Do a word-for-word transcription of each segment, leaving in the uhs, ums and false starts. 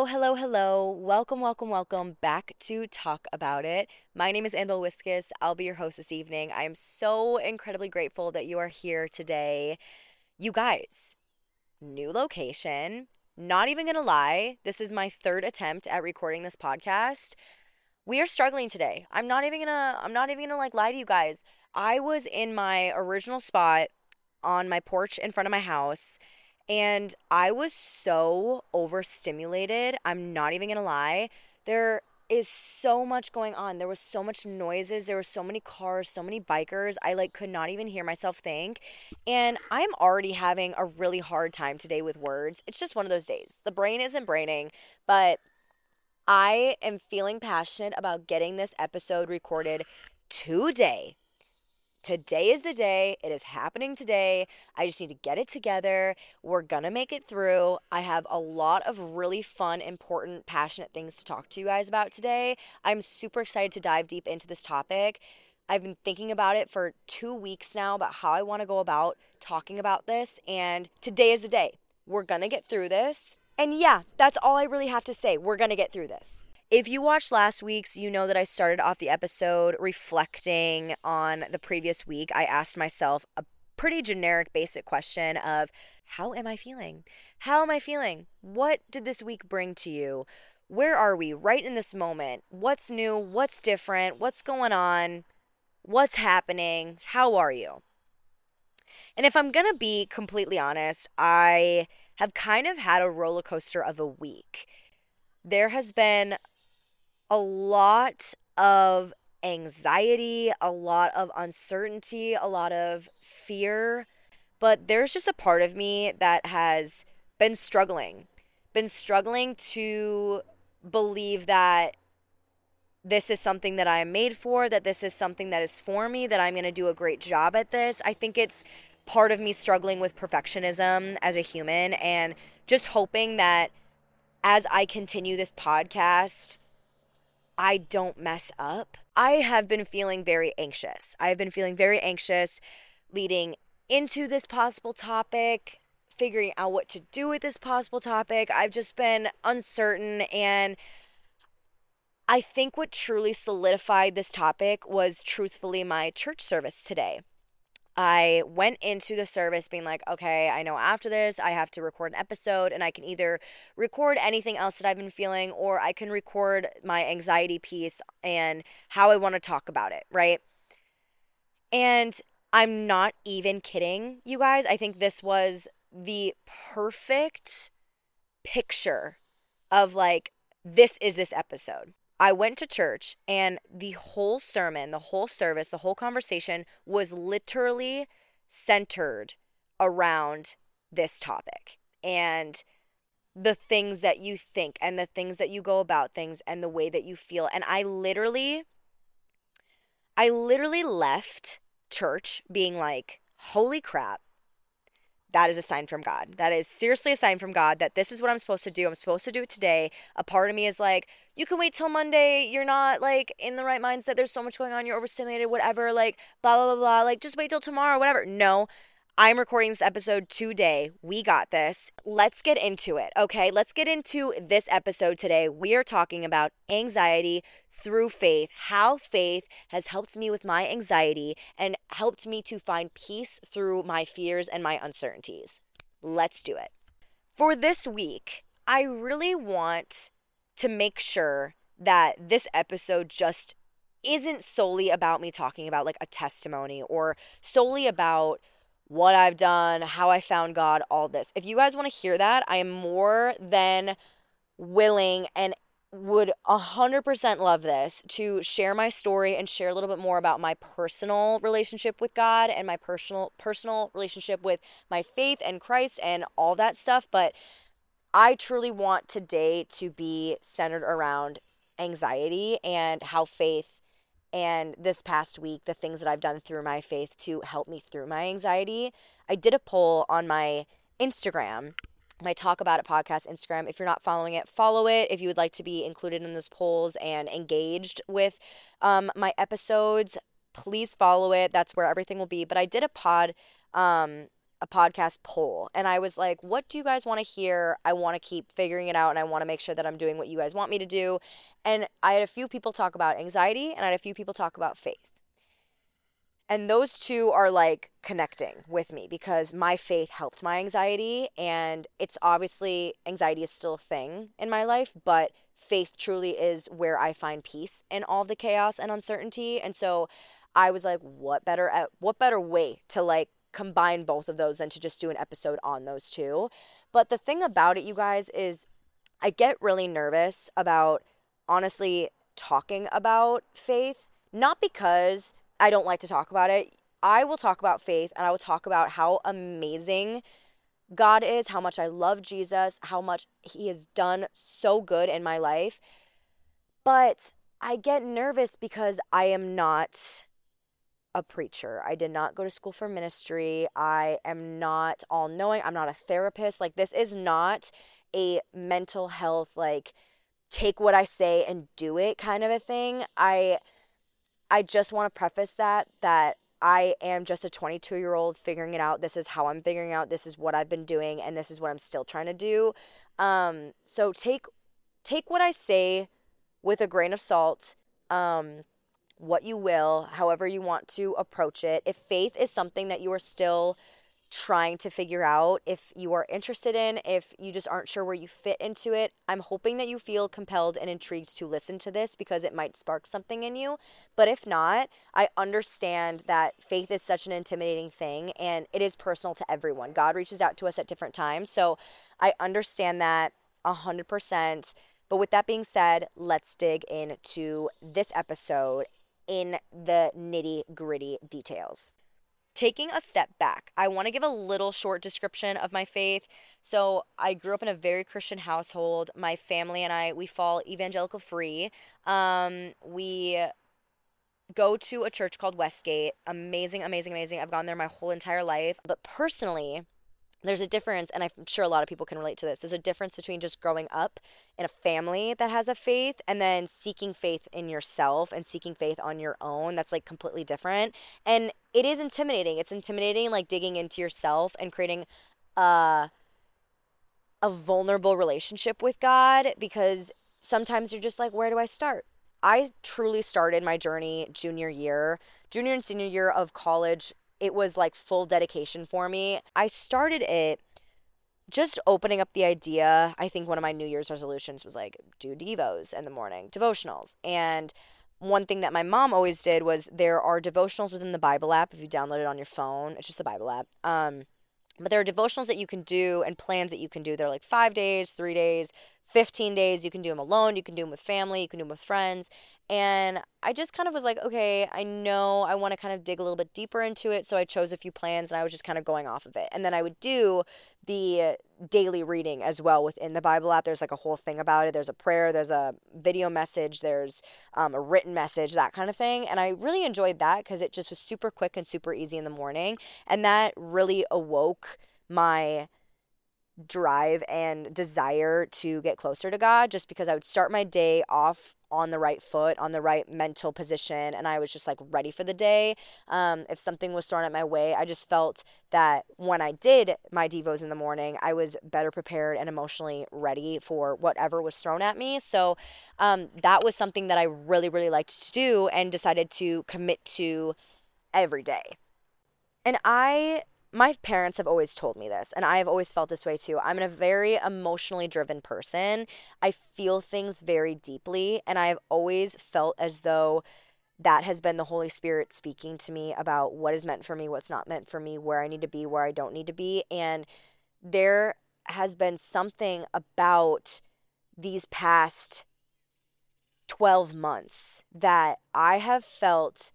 hello, hello. Welcome, welcome, welcome back to Talk About It. My name is Andal Wiskus. I'll be your host this evening. I am so incredibly grateful that you are here today. You guys, new location. Not even gonna lie, this is my third attempt at recording this podcast. We are struggling today. I'm not even gonna I'm not even gonna like lie to you guys. I was in my original spot on my porch in front of my house and I was so overstimulated. I'm not even gonna lie. There is so much going on. There was so much noises. There were so many cars, so many bikers. I like could not even hear myself think. And I'm already having a really hard time today with words. It's just one of those days. The brain isn't braining, but I am feeling passionate about getting this episode recorded today. Today is the day. It is happening today. I just need to get it together. We're going to make it through. I have a lot of really fun, important, passionate things to talk to you guys about today. I'm super excited to dive deep into this topic. I've been thinking about it for two weeks now about how I want to go about talking about this, and today is the day. We're going to get through this. And yeah, that's all I really have to say. We're going to get through this. If you watched last week's, you know that I started off the episode reflecting on the previous week. I asked myself a pretty generic, basic question of, how am I feeling? How am I feeling? What did this week bring to you? Where are we right in this moment? What's new? What's different? What's going on? What's happening? How are you? And if I'm going to be completely honest, I have kind of had a roller coaster of a week. There has been a lot of anxiety, a lot of uncertainty, a lot of fear, but there's just a part of me that has been struggling, been struggling to believe that this is something that I am made for, that this is something that is for me, that I'm going to do a great job at this. I think it's part of me struggling with perfectionism as a human and just hoping that as I continue this podcast, I don't mess up. I have been feeling very anxious. I have been feeling very anxious leading into this possible topic, figuring out what to do with this possible topic. I've just been uncertain, and I think what truly solidified this topic was truthfully my church service today. I went into the service being like, okay, I know after this I have to record an episode, and I can either record anything else that I've been feeling, or I can record my anxiety piece and how I want to talk about it, right? And I'm not even kidding, you guys. I think this was the perfect picture of like, this is this episode. I went to church, and the whole sermon, the whole service, the whole conversation was literally centered around this topic and the things that you think and the things that you go about things and the way that you feel. And I literally, I literally left church being like, holy crap. That is a sign from God. That is seriously a sign from God that this is what I'm supposed to do. I'm supposed to do it today. A part of me is like, you can wait till Monday. You're not like in the right mindset. There's so much going on. You're overstimulated, whatever. Like, blah, blah, blah, blah. Like, just wait till tomorrow, whatever. No, I'm recording this episode today. We got this. Let's get into it, okay? Let's get into this episode today. We are talking about anxiety through faith, how faith has helped me with my anxiety and helped me to find peace through my fears and my uncertainties. Let's do it. For this week, I really want to make sure that this episode just isn't solely about me talking about like a testimony or solely about what I've done, how I found God, all this. If you guys want to hear that, I am more than willing and would one hundred percent love this to share my story and share a little bit more about my personal relationship with God and my personal personal relationship with my faith and Christ and all that stuff. But I truly want today to be centered around anxiety and how faith and this past week, the things that I've done through my faith to help me through my anxiety. I did a poll on my Instagram, my Talk About It podcast Instagram. If you're not following it, follow it. If you would like to be included in those polls and engaged with um, my episodes, please follow it. That's where everything will be. But I did a pod um, a podcast poll, and I was like, what do you guys want to hear? I want to keep figuring it out, and I want to make sure that I'm doing what you guys want me to do. And I had a few people talk about anxiety, and I had a few people talk about faith. And those two are like connecting with me because my faith helped my anxiety. And it's obviously, anxiety is still a thing in my life, but faith truly is where I find peace in all the chaos and uncertainty. And so I was like, what better, what better way to like combine both of those than to just do an episode on those two. But the thing about it, you guys, is I get really nervous about honestly talking about faith, not because I don't like to talk about it. I will talk about faith, and I will talk about how amazing God is, how much I love Jesus, how much he has done so good in my life. But I get nervous because I am not a preacher. I did not go to school for ministry. I am not all-knowing. I'm not a therapist. Like, this is not a mental health, like, take what I say and do it kind of a thing. I I just want to preface that, that I am just a twenty-two-year-old figuring it out. This is how I'm figuring out. This is what I've been doing, and this is what I'm still trying to do. Um, so take take what I say with a grain of salt, um, what you will, however you want to approach it. If faith is something that you are still trying to figure out, if you are interested in, if you just aren't sure where you fit into it, I'm hoping that you feel compelled and intrigued to listen to this because it might spark something in you. But if not, I understand that faith is such an intimidating thing, and it is personal to everyone. God reaches out to us at different times. So I understand that one hundred percent. But with that being said, let's dig into this episode in the nitty-gritty details. Taking a step back, I want to give a little short description of my faith. So I grew up in a very Christian household. My family and I, we fall evangelical free. Um, we go to a church called Westgate. Amazing, amazing, amazing. I've gone there my whole entire life. But personally, there's a difference, and I'm sure a lot of people can relate to this. There's a difference between just growing up in a family that has a faith and then seeking faith in yourself and seeking faith on your own. That's like completely different. And it is intimidating. It's intimidating, like digging into yourself and creating a, a vulnerable relationship with God, because sometimes you're just like, where do I start? I truly started my journey junior year, junior and senior year of college. It was like full dedication for me. I started it just opening up the idea. I think one of my New Year's resolutions was like, do devos in the morning, devotionals. And one thing that my mom always did was, there are devotionals within the Bible app. If you download it on your phone, it's just a Bible app. Um, but there are devotionals that you can do and plans that you can do. They're like five days, three days, fifteen days. You can do them alone. You can do them with family. You can do them with friends. And I just kind of was like, okay, I know I want to kind of dig a little bit deeper into it. So I chose a few plans, and I was just kind of going off of it. And then I would do the daily reading as well within the Bible app. There's like a whole thing about it. There's a prayer, there's a video message, there's um, a written message, that kind of thing. And I really enjoyed that because it just was super quick and super easy in the morning. And that really awoke my drive and desire to get closer to God, just because I would start my day off on the right foot, on the right mental position, and I was just like ready for the day. Um, if something was thrown at my way, I just felt that when I did my devos in the morning, I was better prepared and emotionally ready for whatever was thrown at me. So um, that was something that I really, really liked to do and decided to commit to every day. And I My parents have always told me this, and I have always felt this way too. I'm a very emotionally driven person. I feel things very deeply, and I've always felt as though that has been the Holy Spirit speaking to me about what is meant for me, what's not meant for me, where I need to be, where I don't need to be. And there has been something about these past twelve months that I have felt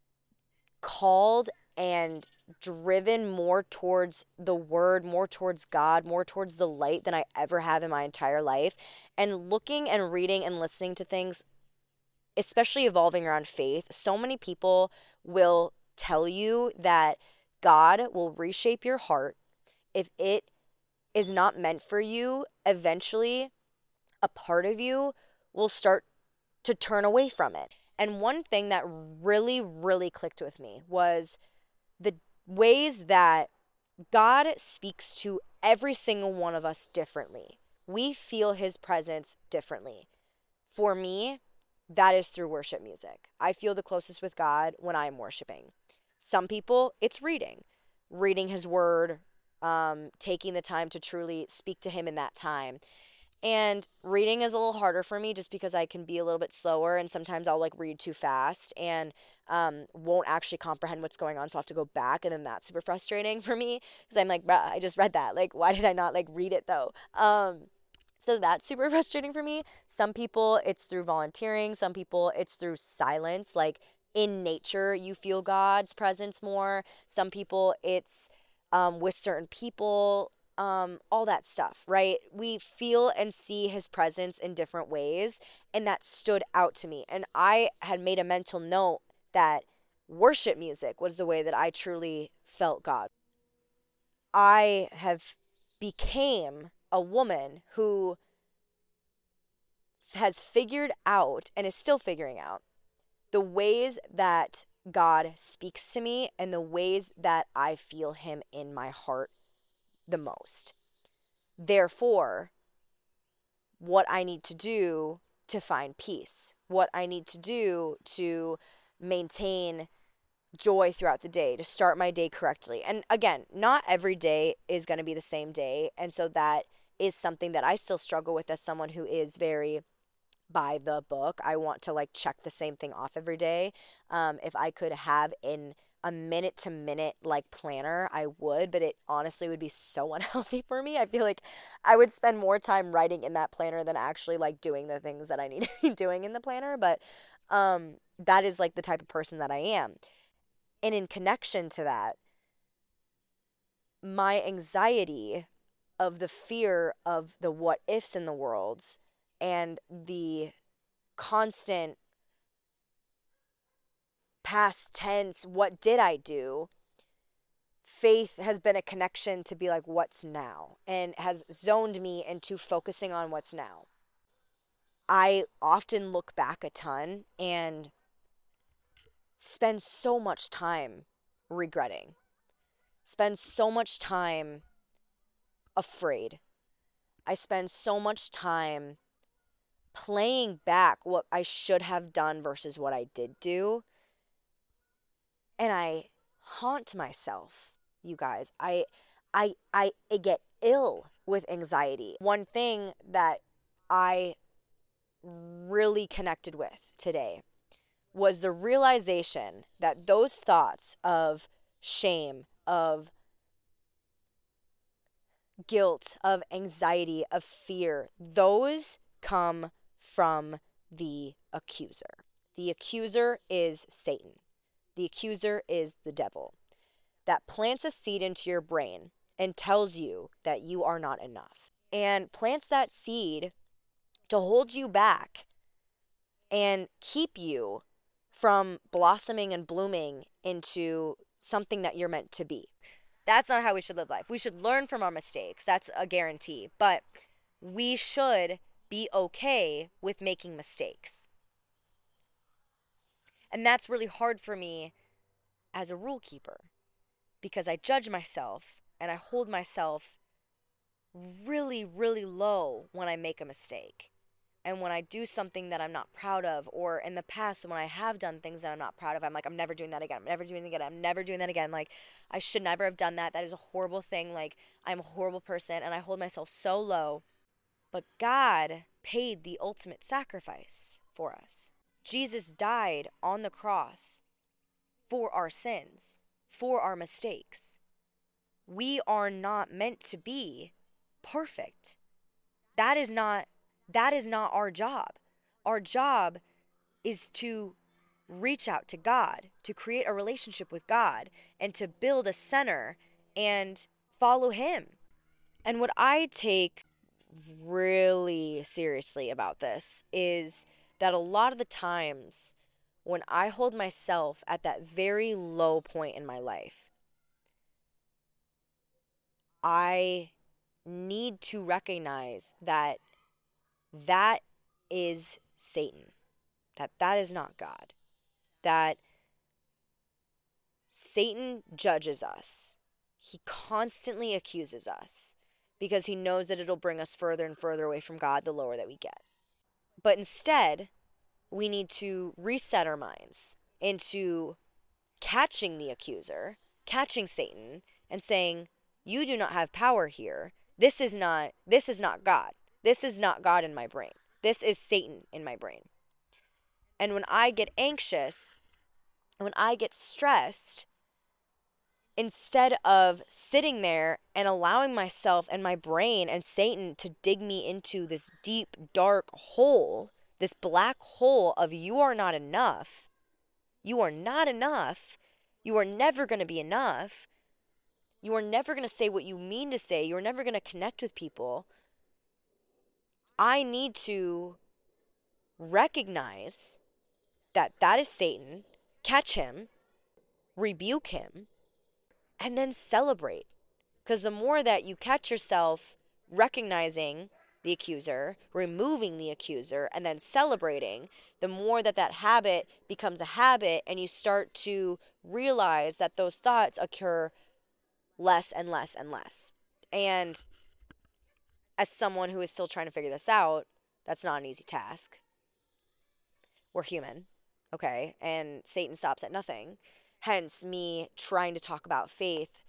called and driven more towards the word, more towards God, more towards the light than I ever have in my entire life. And looking and reading and listening to things, especially evolving around faith, so many people will tell you that God will reshape your heart. If it is not meant for you, eventually a part of you will start to turn away from it. And one thing that really, really clicked with me was the ways that God speaks to every single one of us differently. We feel his presence differently. For me, that is through worship music. I feel the closest with God when I'm worshiping. Some people, it's reading, reading his word, um, taking the time to truly speak to him in that time. And reading is a little harder for me just because I can be a little bit slower, and sometimes I'll like read too fast and um, won't actually comprehend what's going on. So I have to go back, and then that's super frustrating for me because I'm like, bruh, I just read that. Like, why did I not like read it though? Um, so that's super frustrating for me. Some people, it's through volunteering. Some people, it's through silence. Like in nature, you feel God's presence more. Some people, it's um, with certain people, um, all that stuff, right? We feel and see his presence in different ways, and that stood out to me. And I had made a mental note that worship music was the way that I truly felt God. I have became a woman who has figured out and is still figuring out the ways that God speaks to me and the ways that I feel him in my heart the most. Therefore, what I need to do to find peace, what I need to do to maintain joy throughout the day, to start my day correctly. And again, not every day is going to be the same day. And so that is something that I still struggle with as someone who is very by the book. I want to like check the same thing off every day. Um, if I could have in a minute to minute like planner, I would, but it honestly would be so unhealthy for me. I feel like I would spend more time writing in that planner than actually like doing the things that I need to be doing in the planner. But um, that is like the type of person that I am. And in connection to that, my anxiety of the fear of the what ifs in the worlds and the constant past tense, what did I do? Faith has been a connection to be like, what's now? And has zoned me into focusing on what's now. I often look back a ton and spend so much time regretting, spend so much time afraid. I spend so much time playing back what I should have done versus what I did do. And I haunt myself, you guys. I I I, I get ill with anxiety. One thing that I really connected with today was the realization that those thoughts of shame, of guilt, of anxiety, of fear, those come from the accuser. The accuser is Satan. The accuser is the devil that plants a seed into your brain and tells you that you are not enough, and plants that seed to hold you back and keep you from blossoming and blooming into something that you're meant to be. That's not how we should live life. We should learn from our mistakes. That's a guarantee. But we should be okay with making mistakes. And that's really hard for me as a rule keeper because I judge myself and I hold myself really, really low when I make a mistake. And when I do something that I'm not proud of, or in the past when I have done things that I'm not proud of, I'm like, I'm never doing that again. I'm never doing it again. I'm never doing that again. Like, I should never have done that. That is a horrible thing. Like, I'm a horrible person and I hold myself so low. But God paid the ultimate sacrifice for us. Jesus died on the cross for our sins, for our mistakes. We are not meant to be perfect. That is not that is not our job. Our job is to reach out to God, to create a relationship with God, and to build a center and follow him. And what I take really seriously about this is that a lot of the times when I hold myself at that very low point in my life, I need to recognize that that is Satan, that that is not God, that Satan judges us. he constantly accuses us because he knows that it'll bring us further and further away from God the lower that we get. But instead, we need to reset our minds into catching the accuser, catching Satan, and saying, you do not have power here. This is not, this is not God. This is not God in my brain. This is Satan in my brain. And when I get anxious, when I get stressed, instead of sitting there and allowing myself and my brain and Satan to dig me into this deep, dark hole, this black hole of you are not enough, you are not enough, you are never going to be enough, you are never going to say what you mean to say, you're never going to connect with people, I need to recognize that that is Satan, catch him, rebuke him, and then celebrate. Because the more that you catch yourself recognizing the accuser, removing the accuser, and then celebrating, the more that that habit becomes a habit and you start to realize that those thoughts occur less and less and less. And as someone who is still trying to figure this out, that's not an easy task. We're human, okay? And Satan stops at nothing. Hence me trying to talk about faith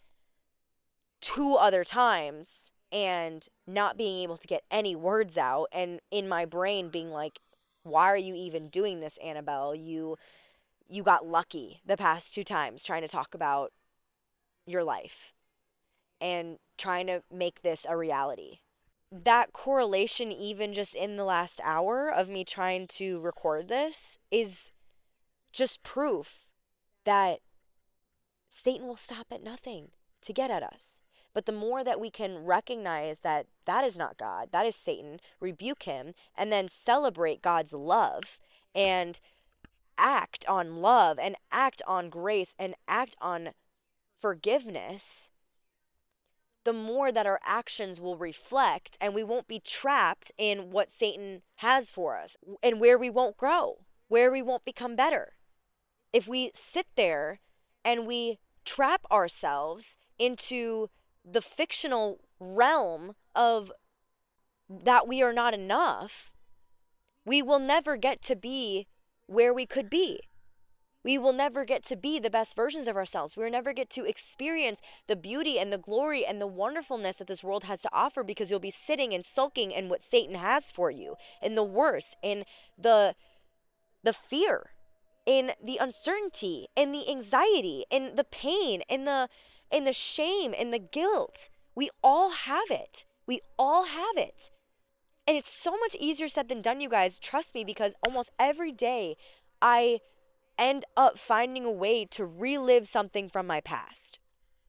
two other times and not being able to get any words out, and in my brain being like, why are you even doing this, Annabelle? You you got lucky the past two times trying to talk about your life and trying to make this a reality. That correlation, even just in the last hour of me trying to record this, is just proof that Satan will stop at nothing to get at us. But the more that we can recognize that that is not God, that is Satan, rebuke him, and then celebrate God's love and act on love and act on grace and act on forgiveness, the more that our actions will reflect, and we won't be trapped in what Satan has for us and where we won't grow, where we won't become better. If we sit there and we trap ourselves into the fictional realm of that we are not enough, we will never get to be where we could be. We will never get to be the best versions of ourselves. We will never get to experience the beauty and the glory and the wonderfulness that this world has to offer, because you'll be sitting and sulking in what Satan has for you, in the worst, in the the fear, in the uncertainty, in the anxiety, in the pain, in the in the shame, in the guilt. We all have it. We all have it. And it's so much easier said than done, you guys. Trust me, because almost every day I end up finding a way to relive something from my past,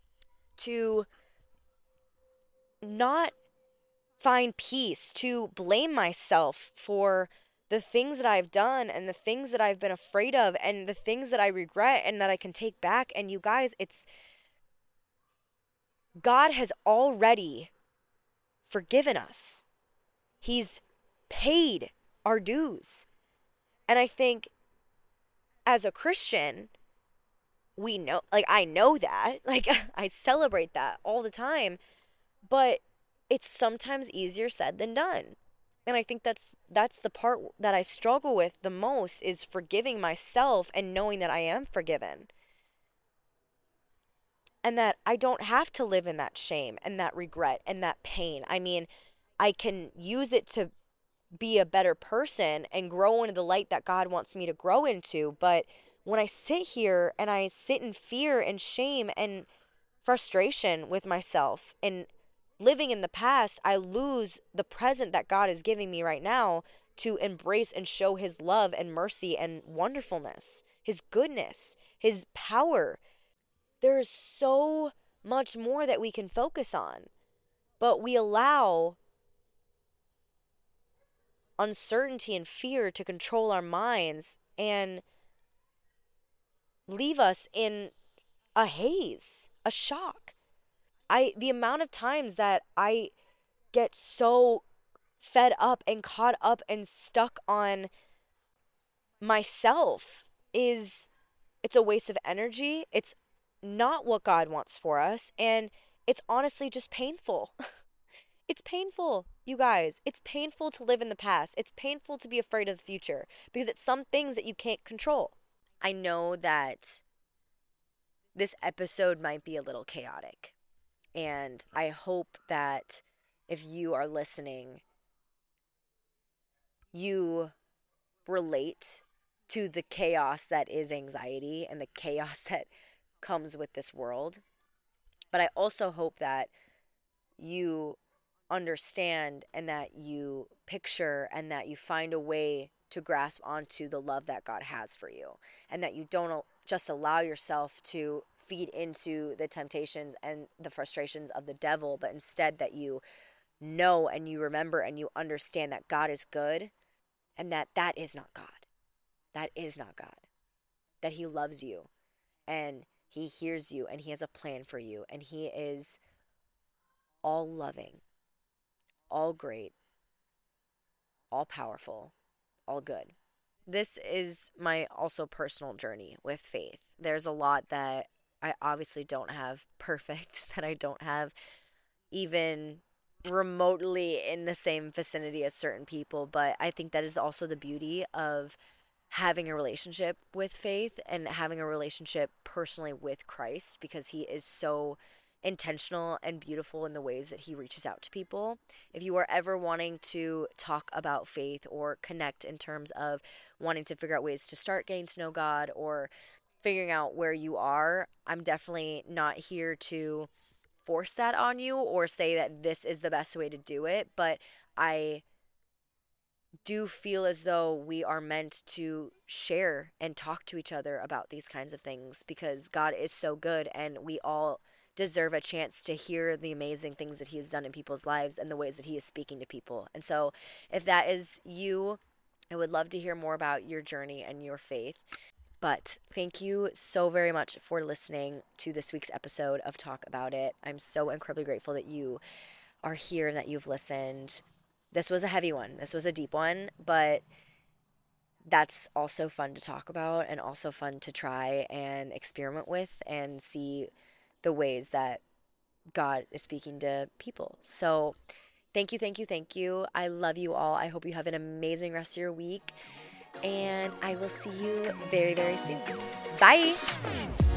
to not find peace, to blame myself for the things that I've done and the things that I've been afraid of and the things that I regret and that I can take back. And you guys, it's God has already forgiven us. He's paid our dues. And I think as a Christian, we know, like, I know that, like, I celebrate that all the time, but it's sometimes easier said than done. And I think that's, that's the part that I struggle with the most, is forgiving myself and knowing that I am forgiven. And that I don't have to live in that shame and that regret and that pain. I mean, I can use it to be a better person and grow into the light that God wants me to grow into. But when I sit here and I sit in fear and shame and frustration with myself and living in the past, I lose the present that God is giving me right now to embrace and show his love and mercy and wonderfulness, his goodness, his power. There is so much more that we can focus on, but we allow uncertainty and fear to control our minds and leave us in a haze, a shock. I the amount of times that I get so fed up and caught up and stuck on myself is, it's a waste of energy. It's not what God wants for us. And it's honestly just painful. It's painful, you guys. It's painful to live in the past. It's painful to be afraid of the future because it's some things that you can't control. I know that this episode might be a little chaotic, and I hope that if you are listening, you relate to the chaos that is anxiety and the chaos that comes with this world. But I also hope that you understand and that you picture and that you find a way to grasp onto the love that God has for you, and that you don't just allow yourself to feed into the temptations and the frustrations of the devil, but instead that you know and you remember and you understand that God is good and that that is not God. That is not God. That he loves you and he hears you and he has a plan for you and he is all loving, all great, all powerful, all good. This is my also personal journey with faith. There's a lot that I obviously don't have perfect, that I don't have even remotely in the same vicinity as certain people, but I think that is also the beauty of having a relationship with faith and having a relationship personally with Christ, because he is so intentional and beautiful in the ways that he reaches out to people. If you are ever wanting to talk about faith or connect in terms of wanting to figure out ways to start getting to know God or figuring out where you are, I'm definitely not here to force that on you or say that this is the best way to do it, but I do feel as though we are meant to share and talk to each other about these kinds of things because God is so good and we all deserve a chance to hear the amazing things that he has done in people's lives and the ways that he is speaking to people. And so if that is you, I would love to hear more about your journey and your faith. But thank you so very much for listening to this week's episode of Talk About It. I'm so incredibly grateful that you are here and that you've listened. This was a heavy one. This was a deep one, but that's also fun to talk about and also fun to try and experiment with and see the ways that God is speaking to people. So thank you, thank you, thank you. I love you all. I hope you have an amazing rest of your week, and I will see you very, very soon. Bye.